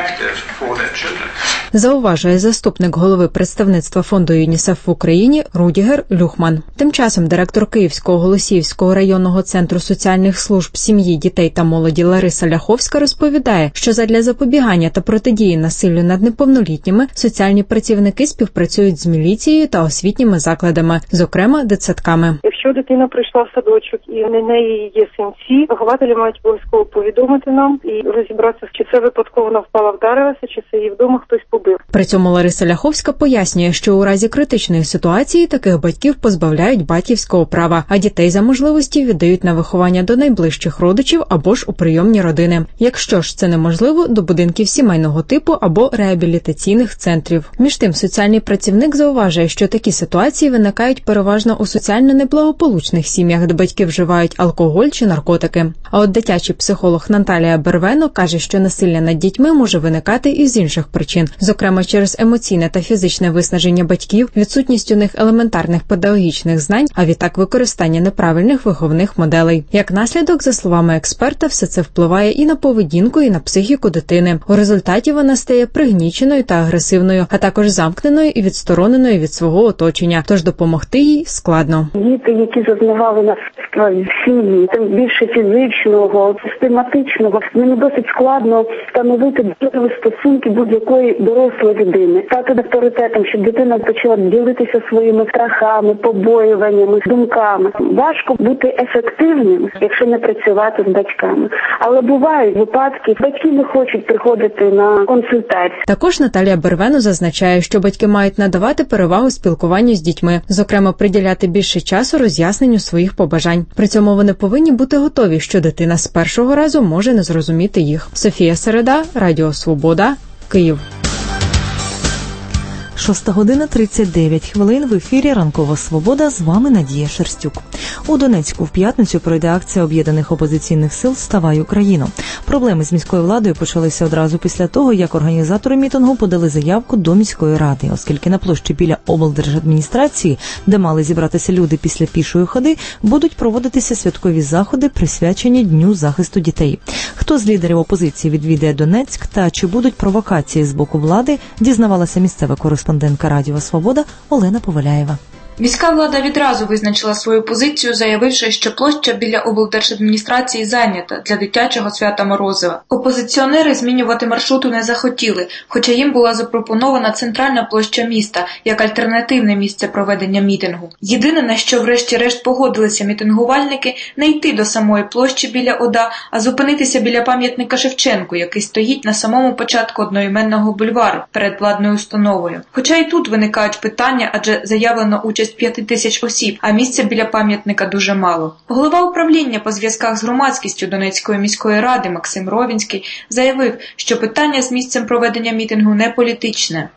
Зауважує заступник голови представництва фонду ЮНІСЕФ в Україні Рудігер Люхман. Тим часом директор Київського Голосіївського районного центру соціальних служб сім'ї, дітей та молоді Лариса Ляховська розповідає, що задля запобігання та протидії насиллю над неповнолітніми соціальні працівники співпрацюють з міліцією та освітніми закладами, зокрема дитсадками. Якщо дитина прийшла в садочок і на неї є синці, вихователі мають обов'язково повідомити нам і розібратися, чи це випадково вона впала, вдарилася, чи це її вдома хтось побив. При цьому Лариса Ляховська пояснює, що у разі критичної ситуації таких батьків позбавляють батьківського права, а дітей за можливості віддають на виховання до найближчих родичів або ж у прийомні родини. Якщо ж це неможливо, до будинків сімейного типу або реабілітаційних центрів. Між тим, соціальний працівник зауважує, що такі ситуації виникають переважно у соціально неблагополучних сім'ях, де батьки вживають алкоголь чи наркотики. А от дитячий психолог Наталія Бервено каже, що насилля над дітьми може виникати і з інших причин, зокрема через емоційне та фізичне виснаження батьків, відсутність у них елементарних педагогічних знань, а відтак використання неправильних виховних моделей. Як наслідок, за словами експерта, все це впливає і на поведінку, і на психіку дитини. У результаті вона стає пригніченою та агресивною, а також замкненою і відстороненою від свого оточення, тож допомогти їй складно. Діти, які зазнавали насильства в сім'ї, тим більше фізичного, систематичного, мені досить складно встановити довгі стосунки будь-якої дорослої людини. Стати авторитетом, щоб дитина почала ділитися своїми страхами, побоюваннями, думками. Важко бути ефективним, якщо не працювати з батьками. Але бувають випадки, батьки не хочуть приходити на консультацію. Також Наталія Бервено зазначає, що батьки мають надавати перевагу спілкуванню з дітьми, зокрема приділяти більше часу роз'ясненню своїх побажань. При цьому вони повинні бути готові, що дитина з першого разу може не зрозуміти їх. Софія Середа, Радіо Свобода, Київ. Шоста година тридцять дев'ять хвилин. В ефірі «Ранкова Свобода». З вами Надія Шерстюк. У Донецьку в п'ятницю пройде акція об'єднаних опозиційних сил «Вставай, Україно». Проблеми з міською владою почалися одразу після того, як організатори мітингу подали заявку до міської ради, оскільки на площі біля облдержадміністрації, де мали зібратися люди після пішої ходи, будуть проводитися святкові заходи, присвячені Дню захисту дітей. Хто з лідерів опозиції відвідає Донецьк та чи будуть провокації з боку влади, дізнавалася місцева кореспондентка Радіо Свобода Олена Поваляєва. Міська влада відразу визначила свою позицію, заявивши, що площа біля облдержадміністрації зайнята для дитячого свята Морозива. Опозиціонери змінювати маршруту не захотіли, хоча їм була запропонована центральна площа міста як альтернативне місце проведення мітингу. Єдине, на що врешті-решт погодилися мітингувальники, не йти до самої площі біля ОДА, а зупинитися біля пам'ятника Шевченку, який стоїть на самому початку одноіменного бульвару перед владною установою. Хоча і тут виникають питання, адже заявлено участь п'яти тисяч осіб, а місця біля пам'ятника дуже мало. Голова управління по зв'язках з громадськістю Донецької міської ради Максим Ровінський заявив, що питання з місцем проведення мітингу не політичне.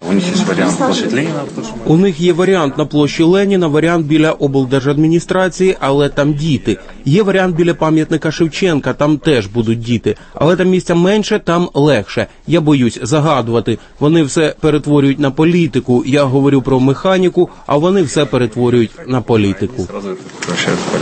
У них є варіант на площі Леніна, варіант біля облдержадміністрації, але там діти. Є варіант біля пам'ятника Шевченка, там теж будуть діти. Але там місця менше, там легше. Я боюсь загадувати. Вони все перетворюють на політику. Я говорю про механіку, а вони все перетворюють на політику.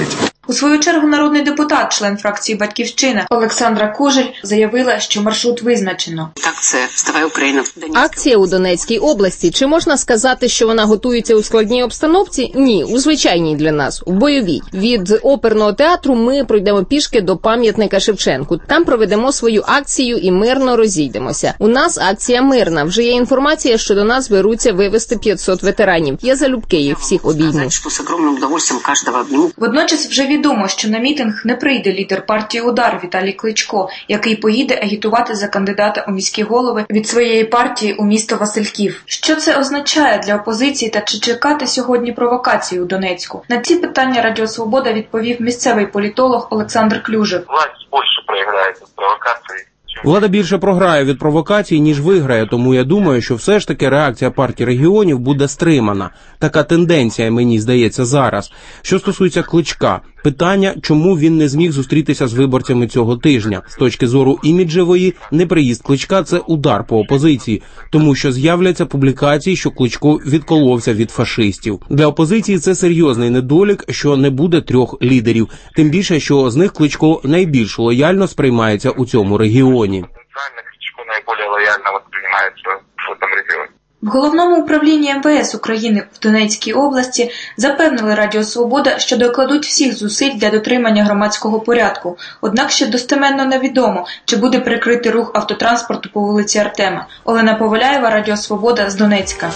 У свою чергу народний депутат, член фракції «Батьківщина» Олександра Кужель заявила, що маршрут визначено. Так це «Вставай Україна» в Донецькій. Акція у Донецькій області. Чи можна сказати, що вона готується у складній обстановці? Ні, у звичайній для нас, у бойовій. Від оперного театру ми пройдемо пішки до пам'ятника Шевченку. Там проведемо свою акцію і мирно розійдемося. У нас акція мирна. Вже є інформація, що до нас беруться вивезти п'ятсот ветеранів. Я залюбки їх всіх обійму. Водночас вже відомо, що на мітинг не прийде лідер партії «Удар» Віталій Кличко, який поїде агітувати за кандидата у міські голови від своєї партії у місто Васильків. Що це означає для опозиції та чи чекати сьогодні провокації у Донецьку? На ці питання Радіо Свобода відповів місцевий політолог Олександр Клюжев. Власть більше програє від провокації. Влада більше програє від провокацій, ніж виграє, тому я думаю, що все ж таки реакція партії регіонів буде стримана. Така тенденція, мені здається, зараз. Що стосується Кличка, питання, чому він не зміг зустрітися з виборцями цього тижня. З точки зору іміджевої, неприїзд Кличка – це удар по опозиції, тому що з'являться публікації, що Кличко відколовся від фашистів. Для опозиції це серйозний недолік, що не буде трьох лідерів, тим більше, що з них Кличко найбільш лояльно сприймається у цьому регіоні. Кличко найбільш лояльно сприймається в цьому регіоні. В Головному управлінні ем ве ес України в Донецькій області запевнили Радіо Свобода, що докладуть всіх зусиль для дотримання громадського порядку. Однак ще достеменно невідомо, чи буде прикритий рух автотранспорту по вулиці Артема. Олена Поваляєва, Радіо Свобода з Донецька.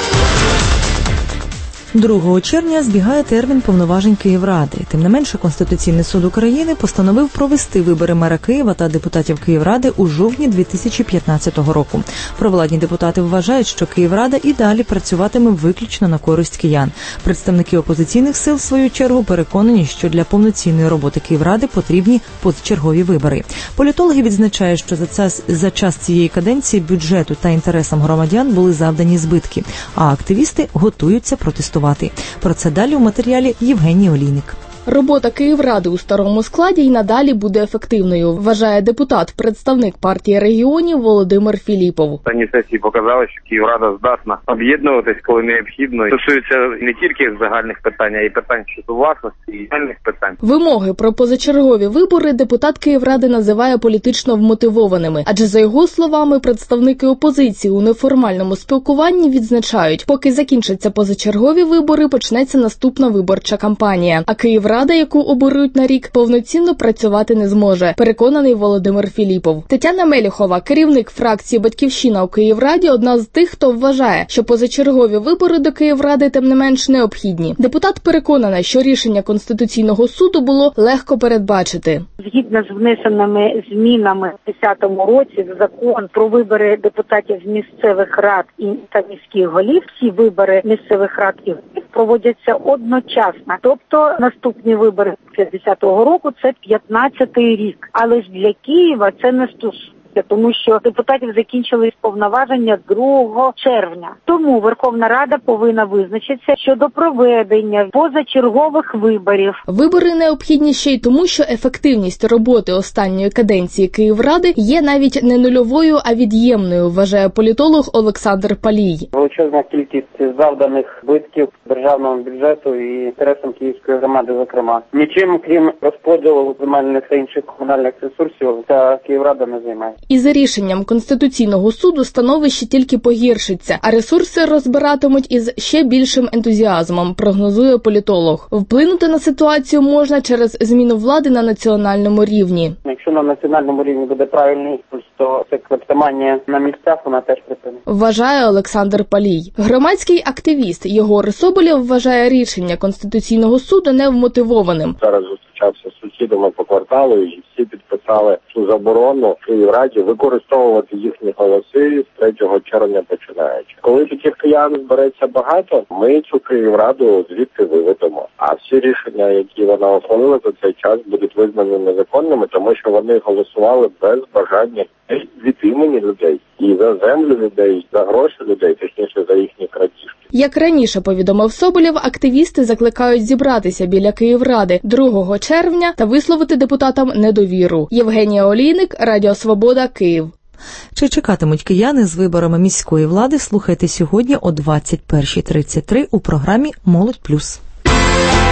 другого червня збігає термін повноважень Київради. Тим не менше, Конституційний суд України постановив провести вибори мера Києва та депутатів Київради у жовтні дві тисячі п'ятнадцятого року. Провладні депутати вважають, що Київрада і далі працюватиме виключно на користь киян. Представники опозиційних сил, в свою чергу, переконані, що для повноцінної роботи Київради потрібні позачергові вибори. Політологи відзначають, що за час, за час цієї каденції бюджету та інтересам громадян були завдані збитки, а активісти готуються протестувати. Про це далі у матеріалі Євгенії Олійник. Робота Київради у старому складі й надалі буде ефективною, вважає депутат, представник партії регіонів Володимир Філіпов. Останні сесії показали, що Київрада здатна об'єднуватись, коли необхідно. Стосується не тільки загальних питань, а й питань щодо власності і загальних питань. Вимоги про позачергові вибори депутат Київради називає політично вмотивованими, адже, за його словами, представники опозиції у неформальному спілкуванні відзначають, поки закінчаться позачергові вибори, почнеться наступна виборча кампанія, а Київрада Рада, яку оберуть на рік, повноцінно працювати не зможе, переконаний Володимир Філіпов. Тетяна Меліхова, керівник фракції «Батьківщина» у Київраді, одна з тих, хто вважає, що позачергові вибори до Київради тим не менш необхідні. Депутат переконана, що рішення Конституційного суду було легко передбачити. Згідно з внесеними змінами в десятому році в закон про вибори депутатів з місцевих рад і та міських голів, всі вибори місцевих рад і голів проводяться одночасно. Тобто наступні вибори п'ятдесятого року – це п'ятнадцятий рік. Але ж для Києва це не стосується, тому що депутатів закінчились повноваження другого червня. Тому Верховна Рада повинна визначитися щодо проведення позачергових виборів. Вибори необхідні ще й тому, що ефективність роботи останньої каденції Київради є навіть не нульовою, а від'ємною, вважає політолог Олександр Палій. Величезна кількість завданих збитків державному бюджету і інтересам київської громади, зокрема. Нічим, крім розподілу земельних та інших комунальних ресурсів, ця Київрада не займає. І за рішенням Конституційного суду становище тільки погіршиться, а ресурси розбиратимуть із ще більшим ентузіазмом, прогнозує політолог. Вплинути на ситуацію можна через зміну влади на національному рівні. Якщо на національному рівні буде правильний імпульс, то це клептоманія на місцях, вона теж припинить. Вважає Олександр Палій. Громадський активіст Єгор Соболєв вважає рішення Конституційного суду невмотивованим. Зараз зустрічався з сусідами по кварталу і всі підписали цю заборону Київраді використовувати їхні голоси з третього червня починаючи. Коли таких киян збереться багато, ми цю Київраду звідти виведемо. А всі рішення, які вона ухвалила за цей час, будуть визнані незаконними, тому що вони голосували без бажання від імені людей. І за землю людей, за гроші людей, точніше за їхні крадіжки. Як раніше повідомив Соболєв, активісти закликають зібратися біля Київради другого червня та висловити депутатам недовіру. Євгенія Олійник, Радіо Свобода, Київ. Чи чекатимуть кияни з виборами міської влади, слухайте сьогодні о двадцять першій тридцять три у програмі «Молодь плюс».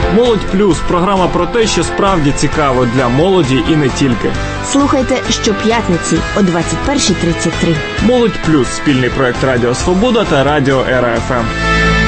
Молодь Плюс – програма про те, що справді цікаво для молоді і не тільки. Слухайте щоп'ятниці о двадцять перша тридцять три. Молодь Плюс – спільний проект Радіо Свобода та Радіо Ера Еф Ем.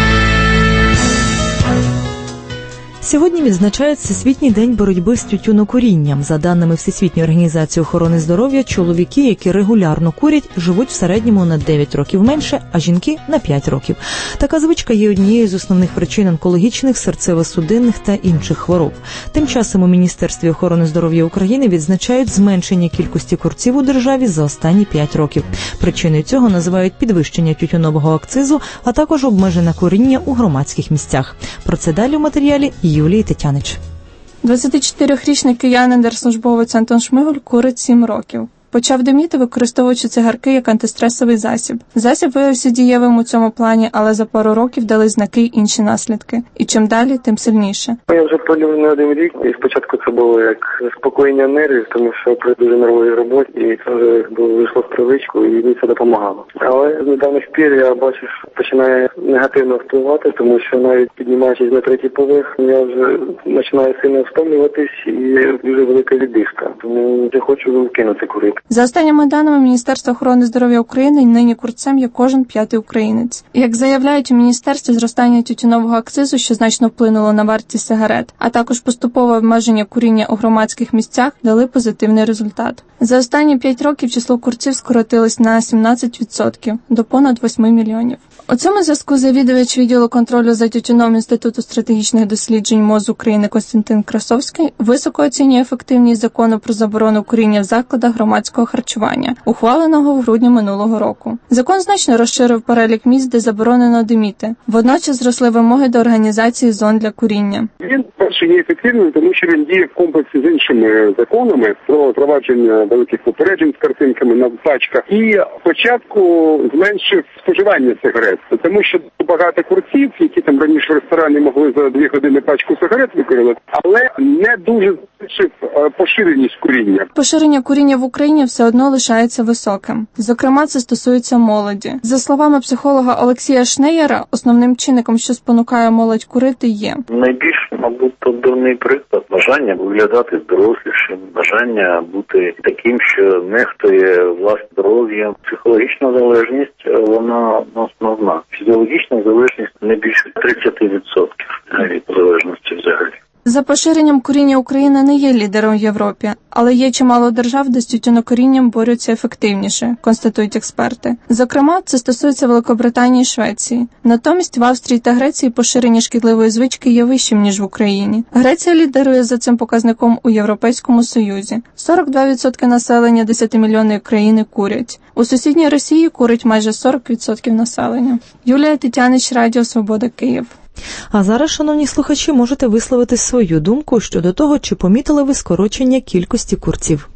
Сьогодні відзначають Всесвітній день боротьби з тютюнокурінням. За даними Всесвітньої організації охорони здоров'я, чоловіки, які регулярно курять, живуть в середньому на дев'ять років менше, а жінки – на п'ять років. Така звичка є однією з основних причин онкологічних, серцево-судинних та інших хвороб. Тим часом у Міністерстві охорони здоров'я України відзначають зменшення кількості курців у державі за останні п'ять років. Причиною цього називають підвищення тютюнового акцизу, а також обмежене куріння у громадських місцях. Про це далі в матеріалі Юлії Тетянич. двадцятичотирирічний киянин держслужбовець Антон Шмигаль курить сім років. Почав диміти, використовуючи цигарки як антистресовий засіб. Засіб виявився дієвим у цьому плані, але за пару років дали знаки й інші наслідки. І чим далі, тим сильніше. Я вже палю не один рік, і спочатку це було як заспокоєння нервів, тому що при дуже нервовій роботі, і це вже вийшло в привичку, і мені це допомагало. Але з недавніх пір я бачу, що починає негативно впливати, тому що навіть піднімаючись на третій поверх, я вже починаю сильно втомлюватись і дуже велика віддишка. Тому я хочу вкинути курити. За останніми даними Міністерства охорони здоров'я України, нині курцем є кожен п'ятий українець. Як заявляють у міністерстві, зростання тютюнового акцизу, що значно вплинуло на вартість сигарет, а також поступове обмеження куріння у громадських місцях, дали позитивний результат. За останні п'ять років число курців скоротилось на сімнадцять відсотків, до понад восьми мільйонів. У цьому зв'язку завідувач відділу контролю за тютюном Інституту стратегічних досліджень МОЗ України Костянтин Красовський високо оцінює ефективність закону про заборону куріння в закладах громадського харчування, ухваленого в грудні минулого року. Закон значно розширив перелік місць, де заборонено диміти. Водночас зросли вимоги до організації зон для куріння. Він, перше, є ефективним, тому що він діє в комплексі з іншими законами про провадження великих попереджень з картинками на пачках. І спочатку зменшив споживання сигарет. Тому що багато курців, які там раніше в ресторані могли за дві години пачку сигарет викорити, але не дуже збільшив поширеність куріння. Поширення куріння в Україні все одно лишається високим. Зокрема, це стосується молоді. За словами психолога Олексія Шнеєра, основним чинником, що спонукає молодь курити, є найбільш, мабуть, дурний приклад – бажання виглядати дорослішим, бажання бути таким, що нехтує власним здоров'ям. Психологічна залежність, вона основна. Фізіологічна залежність не більше тридцять відсотків від залежності взагалі. За поширенням куріння Україна не є лідером в Європі, але є чимало держав, де з тютюнокурінням борються ефективніше, констатують експерти. Зокрема, це стосується Великобританії і Швеції. Натомість в Австрії та Греції поширення шкідливої звички є вищим, ніж в Україні. Греція лідерує за цим показником у Європейському Союзі. сорок два відсотки населення десятимільйонної країни курять. У сусідній Росії курить майже сорок відсотків населення. Юлія Тетянич, Радіо Свобода, Київ. А зараз, шановні слухачі, можете висловити свою думку щодо того, чи помітили ви скорочення кількості курців.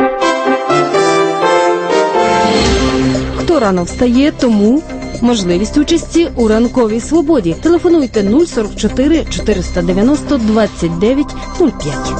Хто рано встає, тому можливість участі у ранковій свободі. Телефонуйте нуль сорок чотири чотириста дев'яносто двадцять дев'ять нуль п'ять.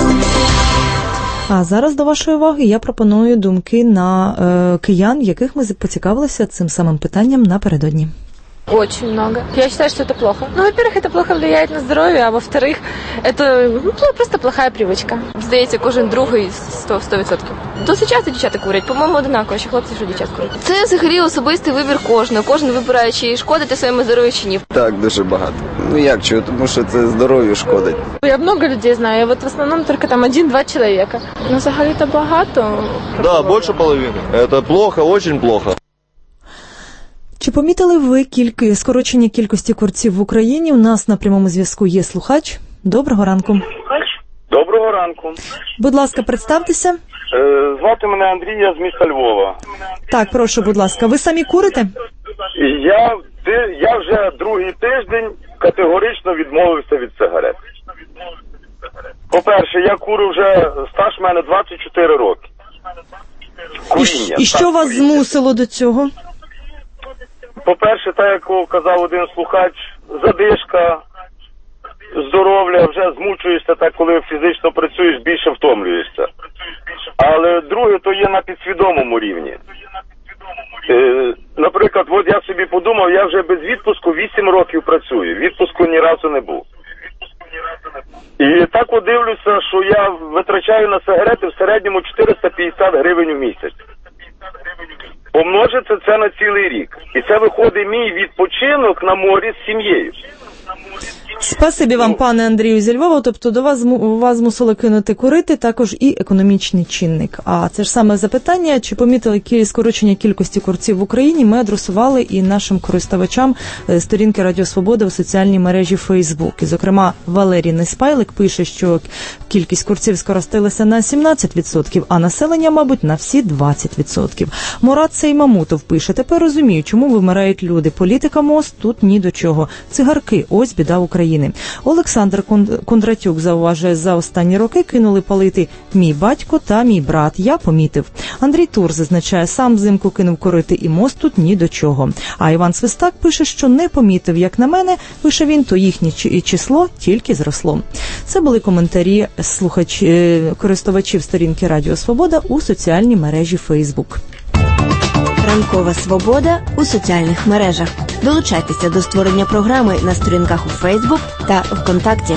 А зараз до вашої уваги я пропоную думки на е, киян, яких ми поцікавилися цим самим питанням напередодні. Очень много. Я считаю, что это плохо. Ну, во-первых, это плохо влияет на здоровье, а во-вторых, это ну, просто плохая привычка. Здається, кожен другий сто відсотків. Досить часто дівчата курять, по-моєму, одинаково, що хлопці, що дівчат курять. Це взагалі особистий вибір кожного. Кожен вибирає, чи шкодити своєму здоров'ю, чи ні. Так, дуже багато. Ну як, чого? Тому що це здоров'ю шкодить. Я много людей знаю, а вот в основному тільки там один-два чоловіка. Ну, взагалі-то багато. Да, більше половини. Це плохо, дуже плохо. Чи помітили ви кілька скорочення кількості курців в Україні? У нас на прямому зв'язку є слухач. Доброго ранку. Доброго ранку. Будь ласка, представтеся. Е, звати мене Андрій, я з міста Львова. Так, прошу, будь ласка. Ви самі курите? Я, я вже другий тиждень категорично відмовився від сигарет. По-перше, я курю вже, стаж в мене двадцять чотири роки. Куріння. І, і що вас куріння. Змусило до цього? По-перше, так як казав один слухач, задишка, здоров'я, вже змучуєшся, так коли фізично працюєш, більше втомлюєшся. Але друге, то є на підсвідомому рівні. Е, наприклад, от я собі подумав, я вже без відпуску вісім років працюю, відпуску ні разу не був. І так от дивлюся, що я витрачаю на сигарети в середньому чотириста п'ятдесят гривень у місяць. Помножити це на цілий рік. І це виходить мій відпочинок на морі з сім'єю. Спасибі вам, пане Андрію зі Львова. Тобто до вас, вас змусили кинути курити також і економічний чинник. А це ж саме запитання, чи помітили скорочення кількості курців в Україні, ми адресували і нашим користувачам сторінки Радіо Свобода у соціальній мережі Фейсбук. І, зокрема, Валерій Неспайлик пише, що кількість курців скоротилася на сімнадцять відсотків, а населення, мабуть, на всі двадцять відсотків. Мурат Сеймамутов пише, тепер розумію, чому вимирають люди. Політика МОЗ тут ні до чого. Цигарки – ось біда України. Олександр Кондратюк зауважує, за останні роки кинули палити мій батько та мій брат. Я помітив. Андрій Тур зазначає, сам взимку кинув курити і МОЗ тут ні до чого. А Іван Свистак пише, що не помітив. Як на мене, пише він, то їхнє число тільки зросло. Це були коментарі слухач... користувачів сторінки Радіо Свобода у соціальній мережі Фейсбук. Ранкова свобода у соціальних мережах. Долучайтеся до створення програми на сторінках у Фейсбук та ВКонтакті.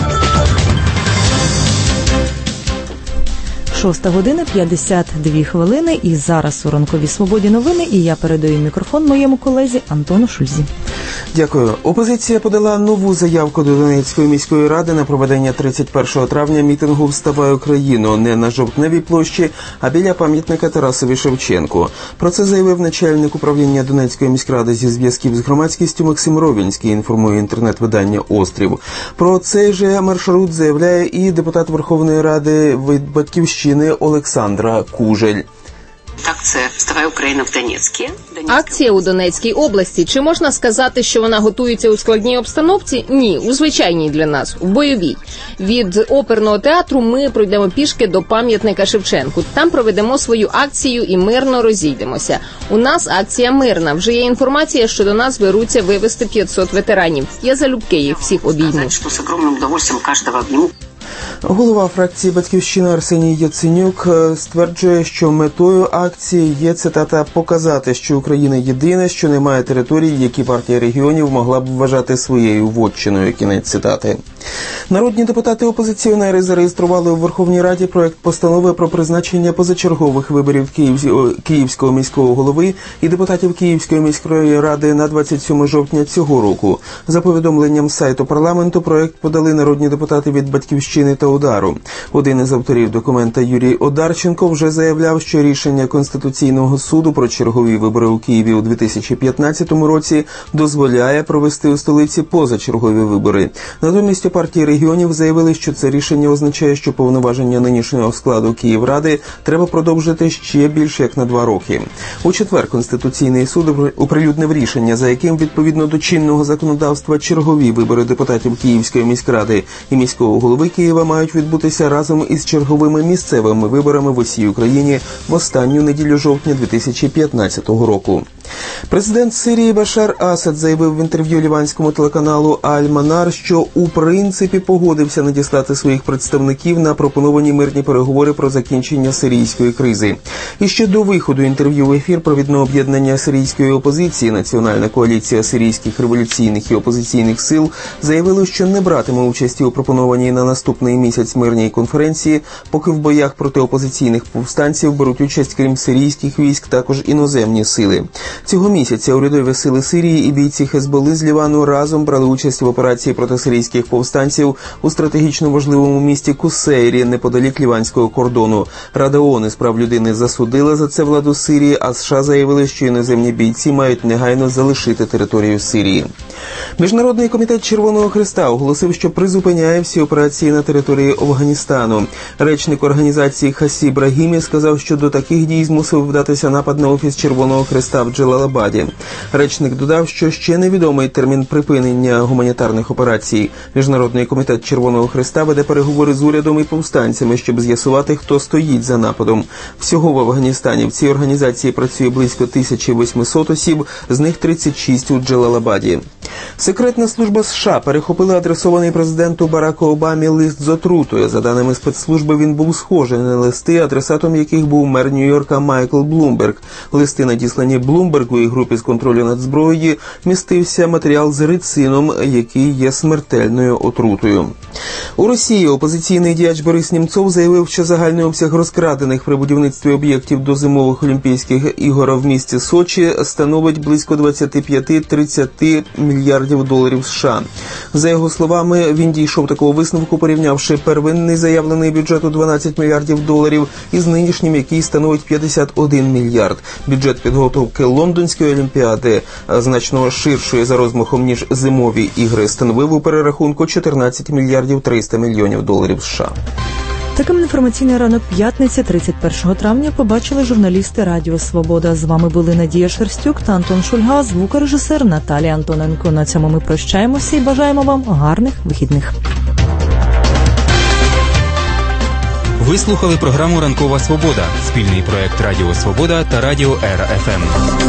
Шоста година, п'ятдесят дві хвилини, і зараз у Ранковій Свободі новини, і я передаю мікрофон моєму колезі Антону Шульзі. Дякую. Опозиція подала нову заявку до Донецької міської ради на проведення тридцять першого травня мітингу «Вставай Україно» не на Жовтневій площі, а біля пам'ятника Тарасові Шевченку. Про це заявив начальник управління Донецької міськради зі зв'язків з громадськістю Максим Ровінський, інформує інтернет-видання «Острів». Про цей же маршрут заявляє і депутат Верховної Ради від «Батьківщини» Олександра Кужель. Акція «Вставай Україна» в Донецьку. Акція у Донецькій області. Чи можна сказати, що вона готується у складній обстановці? Ні, у звичайній для нас, у бойовій. Від оперного театру ми пройдемо пішки до пам'ятника Шевченку. Там проведемо свою акцію і мирно розійдемося. У нас акція мирна. Вже є інформація, що до нас беруться вивезти п'ятсот ветеранів. Я залюбки їх всіх обійму. З огромним удовольствием кожного обніму. Голова фракції «Батьківщина» Арсеній Яценюк стверджує, що метою акції є, цитата, «показати, що Україна єдина, що немає територій, які партія регіонів могла б вважати своєю вотчиною». Кінець цитати. Народні депутати-опозиціонери зареєстрували у Верховній Раді проект постанови про призначення позачергових виборів Київського міського голови і депутатів Київської міської ради на двадцять сьоме жовтня цього року. За повідомленням сайту парламенту, проект подали народні депутати від «Батьківщини» та «Удару». Один із авторів документа Юрій Одарченко вже заявляв, що рішення Конституційного суду про чергові вибори у Києві у дві тисячі п'ятнадцятому році дозволяє провести у столиці позачергові вибори. Натомість у партії регіонів заявили, що це рішення означає, що повноваження нинішнього складу Київради треба продовжити ще більше як на два роки. У четвер Конституційний суд оприлюднив рішення, за яким відповідно до чинного законодавства чергові вибори депутатів Київської міськради і міського голови Києва мають відбутися разом із черговими місцевими виборами в усій Україні в останню неділю жовтня дві тисячі п'ятнадцятого року. Президент Сирії Башар Асад заявив в інтерв'ю ліванському телеканалу Аль-Манар, що у принципі погодився надіслати своїх представників на пропоновані мирні переговори про закінчення сирійської кризи. І ще до виходу інтерв'ю в ефір провідне об'єднання сирійської опозиції Національна коаліція сирійських революційних і опозиційних сил заявили, що не братиме участі у пропонованій на наступний місяць мирній конференції, поки в боях проти опозиційних повстанців беруть участь, крім сирійських військ, також іноземні сили. Цього місяця урядові сили Сирії і бійці Хезболи з Лівану разом брали участь в операції проти сирійських повстанців у стратегічно важливому місті Кусейрі, неподалік ліванського кордону. Рада ООН з прав людини засудила за це владу Сирії, а США заявили, що іноземні бійці мають негайно залишити територію Сирії. Міжнародний комітет Червоного Хреста оголосив, що призупиняє всі операції на території Афганістану. Речник організації Хасіб Рагімі сказав, що до таких дій змусив вдатися напад на офіс Червоного Хреста в Джалалабаді. Речник додав, що ще невідомий термін припинення гуманітарних операцій. Міжнародний комітет Червоного Хреста веде переговори з урядом і повстанцями, щоб з'ясувати, хто стоїть за нападом. Всього в Афганістані в цій організації працює близько тисяча вісімсот осіб, з них тридцять шість у Джалалабаді. Секретна служба США перехопила адресований президенту Бараку Обамі лист з отрутою. За даними спецслужби, він був схожий на листи, адресатом яких був мер Нью-Йорка Майкл Блумберг. Листи, надіслані Блумбергу і групі з контролю над зброєю, містився матеріал з рицином, який є смертельною отрутою. У Росії опозиційний діяч Борис Німцов заявив, що загальний обсяг розкрадених при будівництві об'єктів до зимових Олімпійських ігор в місті Сочі становить близько двадцять п'ять - тридцять мільярдів доларів США. За його словами, він дійшов такого висновку, порівнявши первинний заявлений бюджет у дванадцять мільярдів доларів із нинішнім, який становить п'ятдесят один мільярд. Бюджет підготовки Лондонської олімпіади, значно ширшої за розмахом, ніж зимові ігри, становив у перерахунку чотирнадцять мільярдів триста мільйонів доларів США. Таким інформаційний ранок п'ятниці, тридцять першого травня, побачили журналісти Радіо Свобода. З вами були Надія Шерстюк та Антон Шульга, звукорежисер Наталія Антоненко. На цьому ми прощаємося і бажаємо вам гарних вихідних. Ви слухали програму «Ранкова Свобода» – спільний проект Радіо Свобода та Радіо Ера Еф Ем.